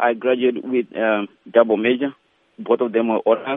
I graduated with double major. Both of them were honors,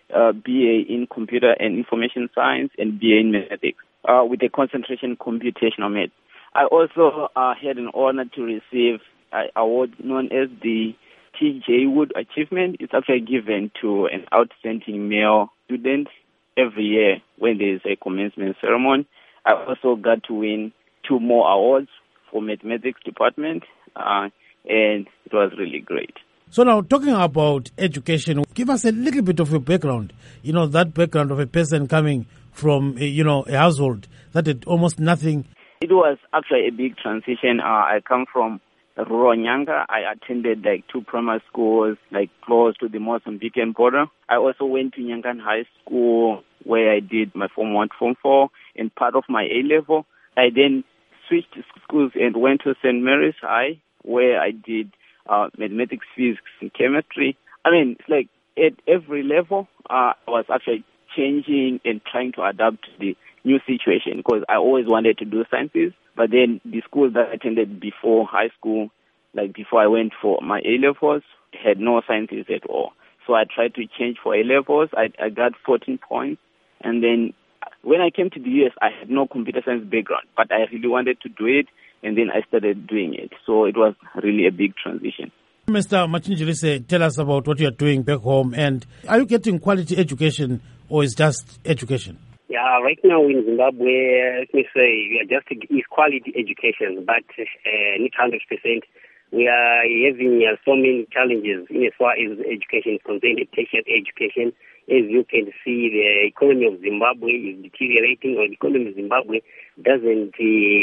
BA in computer and information science and BA in mathematics, with a concentration in computational math. I also had an honor to receive an award known as the T.J. Wood Achievement. It's actually given to an outstanding male student every year when there is a commencement ceremony. I also got to win 2 more awards for mathematics department, and it was really great. So now, talking about education, give us a little bit of your background. That background of a person coming from, a household that had almost nothing. It was actually a big transition. I come from rural Nyanga. I attended 2 primary schools, close to the Mozambican border. I also went to Nyangan High School, where I did my Form 1, Form 4, and part of my A-level. I then switched schools and went to St. Mary's High, where I did mathematics, physics, and chemistry. It's at every level, I was actually changing and trying to adapt to the new situation, because I always wanted to do sciences. But then the schools that I attended before high school, before I went for my A-levels, had no sciences at all. So I tried to change for A-levels. I got 14 points. And then when I came to the US, I had no computer science background, but I really wanted to do it. And then I started doing it. So it was really a big transition. Mr. Machinjirise, tell us about what you're doing back home. And are you getting quality education, or is just education? Yeah, right now in Zimbabwe, let me say, we are just quality education, but not 100%. We are having so many challenges in as far as education is concerned, tertiary education. As you can see, the economy of Zimbabwe is deteriorating, or the economy of Zimbabwe doesn't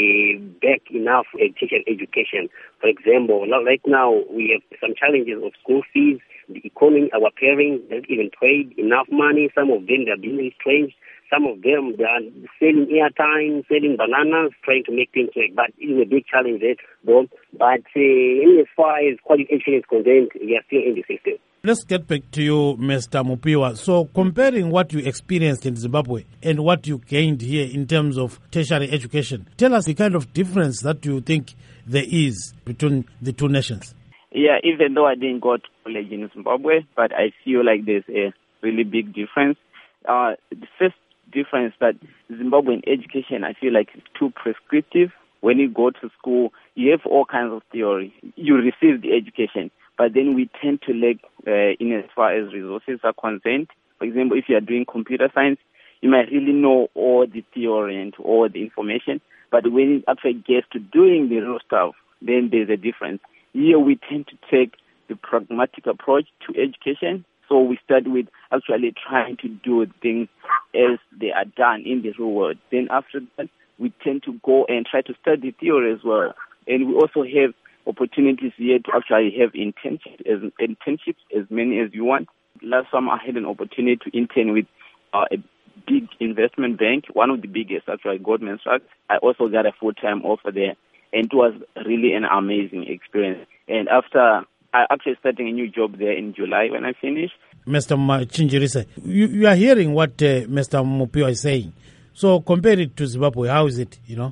back enough tertiary education. For example, right now we have some challenges of school fees. The economy, our parents don't even trade enough money. Some of them, they're being restrained. Some of them, they are selling airtime, selling bananas, trying to make things work. But it is a big challenge there, though. But as far as qualification is concerned, we are still in the system. Let's get back to you, Mr. Mupiwa. So comparing what you experienced in Zimbabwe and what you gained here in terms of tertiary education, tell us the kind of difference that you think there is between the two nations. Yeah, even though I didn't go to college in Zimbabwe, but I feel like there's a really big difference. The first difference that Zimbabwean education, I feel like, is too prescriptive. When you go to school, you have all kinds of theory. You receive the education, but then we tend to lack in as far as resources are concerned. For example, if you are doing computer science, you might really know all the theory and all the information, but when it actually gets to doing the real stuff, then there's a difference. Here we tend to take the pragmatic approach to education. So we start with actually trying to do things as they are done in the real world. Then after that, we tend to go and try to study theory as well. And we also have opportunities here to actually have internships as many as you want. Last summer, I had an opportunity to intern with a big investment bank, one of the biggest, actually, Goldman Sachs. I also got a full-time offer there, and it was really an amazing experience. And after I actually starting a new job there in July when I finish. Mr. Machinjirise, you are hearing what Mr. Mupiwa is saying. So compare it to Zimbabwe. How is it, Yeah,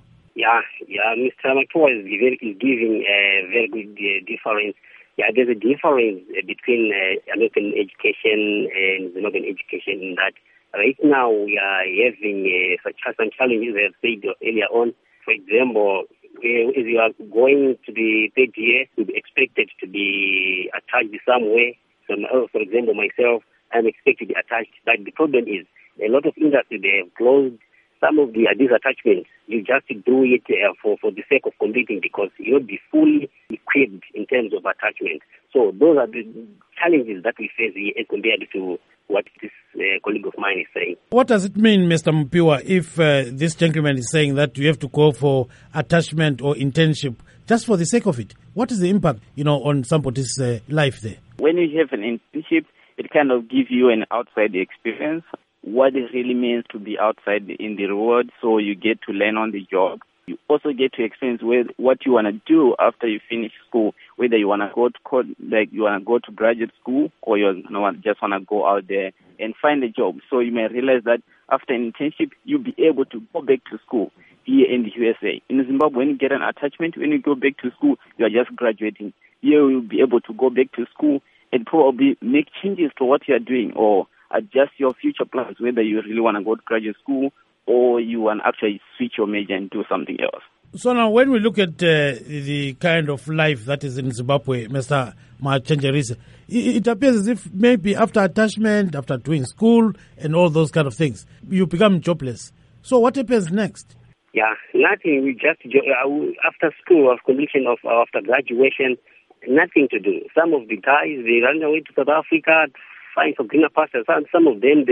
Mr. Mupiwa is giving a very good difference. Yeah, there's a difference between American education and Zimbabwean education in that right now we are having some challenges, as I said earlier on. For example, if you are going to the third year, you'll be expected to be attached somewhere. So, for example, myself, I'm expected to be attached. But the problem is, a lot of industries, they have closed some of these attachments. You just do it for the sake of competing, because you'll be fully equipped in terms of attachment. So those are the challenges that we face here as compared to what this colleague of mine is saying. What does it mean, Mr. Mupiwa, if this gentleman is saying that you have to go for attachment or internship just for the sake of it? What is the impact, on somebody's life there? When you have an internship, it kind of gives you an outside experience, what it really means to be outside in the world, so you get to learn on the job. You also get to experience what you want to do after you finish school, whether you want to go to you want to go to graduate school, or you just want to go out there and find a job. So you may realize that after an internship, you'll be able to go back to school here in the USA. In Zimbabwe, when you get an attachment, when you go back to school, you are just graduating. Here you'll be able to go back to school and probably make changes to what you are doing or adjust your future plans, whether you really want to go to graduate school or you want to actually switch your major and do something else. So now when we look at the kind of life that is in Zimbabwe, Mr. Machenjerisa, it appears as if maybe after attachment, after doing school and all those kind of things, you become jobless. So what happens next? Yeah, nothing. We just, after school, after completion of after graduation, nothing to do. Some of the guys, they run away to South Africa to find some greener pastures. Some of them,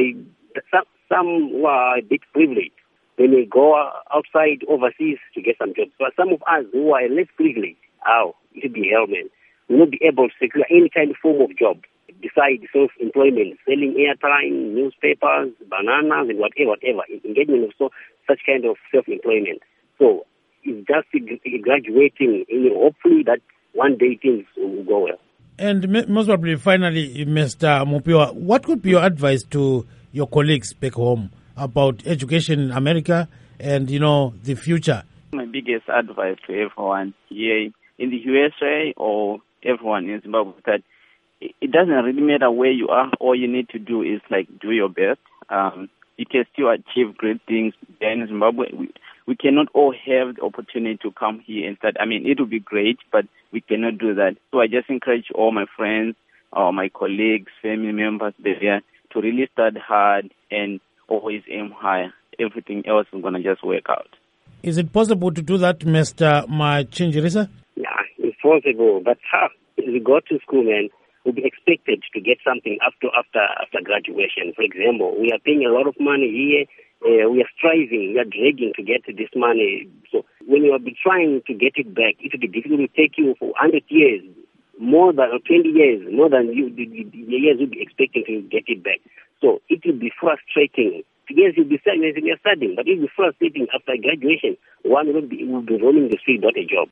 some were a bit privileged. They may go outside overseas to get some jobs. But some of us who are less privileged, it would be hell, man. We will not be able to secure any kind of form of job besides self-employment, selling airtime, newspapers, bananas, and whatever, engagement of such kind of self-employment. So it's just graduating, hopefully that one day things will go well. And most probably, finally, Mr. Mupiwa, what could be your advice to your colleagues back home about education in America and, the future? My biggest advice to everyone here in the USA or everyone in Zimbabwe that it doesn't really matter where you are. All you need to do is do your best. You can still achieve great things there in Zimbabwe. We cannot all have the opportunity to come here and start. I mean, it would be great, but we cannot do that. So I just encourage all my friends, my colleagues, family members there to really start hard and always aim higher. Everything else is going to just work out. Is it possible to do that, Mr. Machenjerisa? Yeah, it's possible. But if we go to school, man, we'll be expected to get something after graduation. For example, we are paying a lot of money here. We are striving, we are dragging to get this money. So when you will be trying to get it back, it will be difficult to take you for 100 years, more than 20 years, more than the years you'll be expecting to get it back. So it will be frustrating. Yes, you'll be studying, but it will be frustrating after graduation. One will be roaming the street without a job.